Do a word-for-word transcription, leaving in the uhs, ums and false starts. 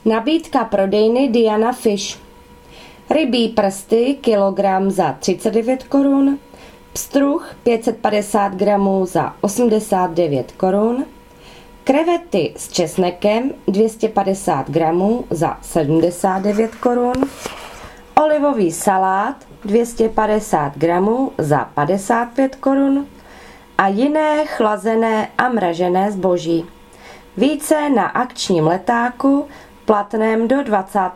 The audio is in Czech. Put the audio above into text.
Nabídka prodejny Diana Fish. Rybí prsty kilogram za třicet devět korun, pstruh pět set padesát gramů za osmdesát devět korun, krevety s česnekem dvě stě padesát gramů za sedmdesát devět korun, olivový salát dvě stě padesát gramů za padesát pět korun a jiné chlazené a mražené zboží. Více na akčním letáku platném do dvacátého